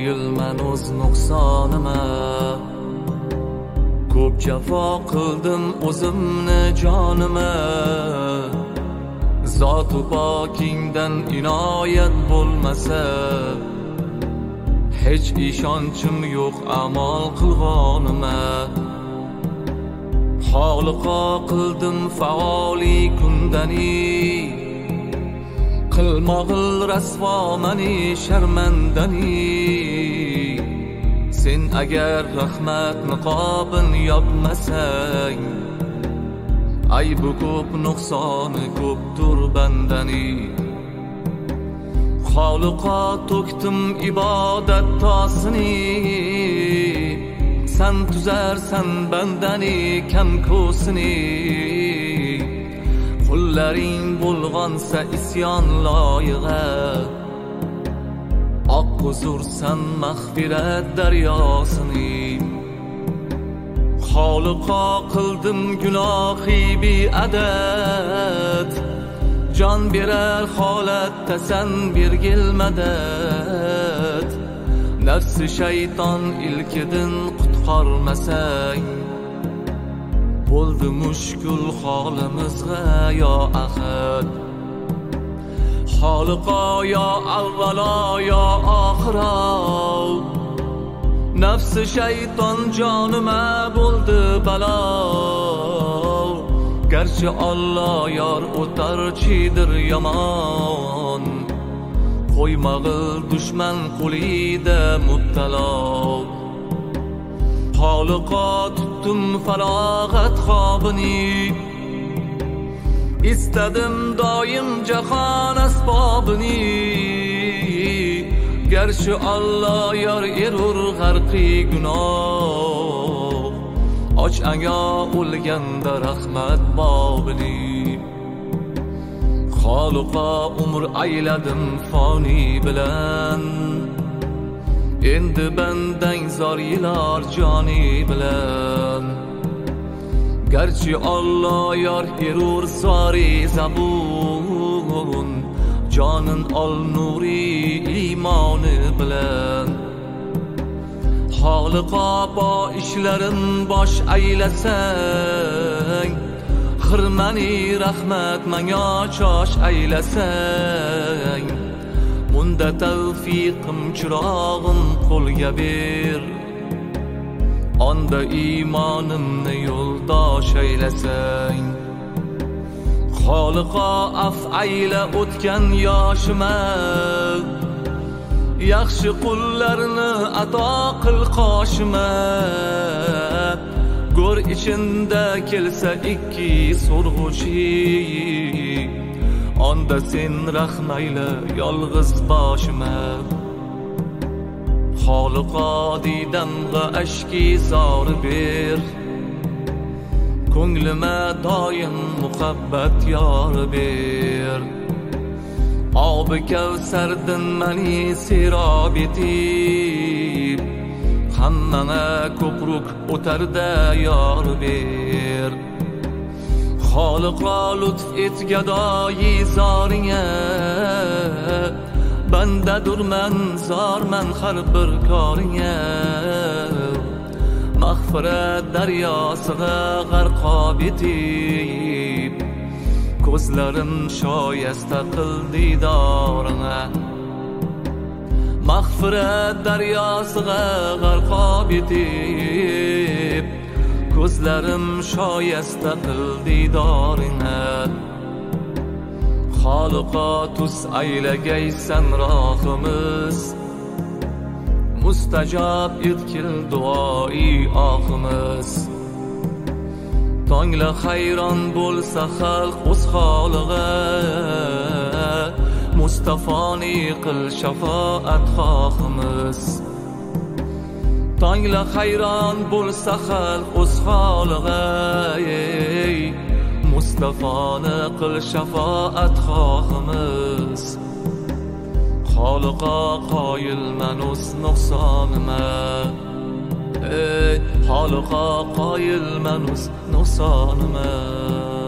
qoyilman o'z nuqsonima. Ko'p jafo qildim o'zimni jonima. Zoti pokingdan inoyat bo'lmasa, hech ishonchim yo'q amal qilg'onima. Xoliqo qildim faoli kundani, qilmog'il rasvo mani sharmandani. Sen agar rahmat niqobin yopmasang, aybi ko'p nuqsoni ko'ptur bandani. Xoliqo to'kdim ibodat tosini, san tuzarsan bandani kam ko'sini. Qo'llaring bulg'onsa isyon loyiga, oqquzursan mag'firat daryosini. Xoliqo qildim gunohi beadad, jon berar holatda san bergil madad. Nafsi shayton ilkidin qutqarmasang, bo'ldi mushkul holimizga yo ahad. Xoliqo yo avvalo yo oxiro, nafsi shayton jonima bo'ldi balo. Garchi Alloh yor o'tarchidir yomon, qo'ymag'il dushman qo'lida mubtalo. Xoliqo tutdim farog'at xobini, istadim doim jahon asbobini. Garchi Alloh yor erur g'arqi gunoh, och anga o'lganda rahmat bobini. Xoliqo umr ayladim foni bilan, endi bandang zor yilar joni bilan. Garchi Alloh yor erur sori zabun, jonin ol nuri iymoni bilan. Xoliqo bo ishlarin bosh aylasang, xirmani rahmat manga chosh aylasang. Unda tavfiqim chirog'im qo'lga ber, onda iymonimni yo'ldosh aylasang. Xoliqo af ayla o'tgan yoshima, yaxshi qullarni ato qil qoshima. Go'r ichinda kelsa ikki so'rg'uchi, onda sen rahmayla yolg'iz boshima. Xoliqo didamga ashki zor ber, ko'nglima doim muhabbat yor ber. Obi kavsardin mani serob etib, hammanga ko'pruk o'tarda yor ber. Xoliqo lutf et gadoyi zoringa, bandadurman zorman har bir koringa. Mag'firat daryosiga g'arqob etib, ko'zlarim shoyasta qil didoringa. Mag'firat daryosiga g'arqob etib, ko'zlarim shoyasta qil didoringa. Xoliqo tuz aylagaysan rohimiz, mustajob etkil duoi oximiz. Tongla hayron bo'lsa xalq o'z xolig'a, Mustafoni qil shafoat xohimiz. Tongla hayron bo'lsa xalq o'z xolig'a, Mustafoni qil shafoat xohimiz. Xoliqo qoyilman o'z nuqsonima, Xoliqo qoyilman o'z nuqsonima.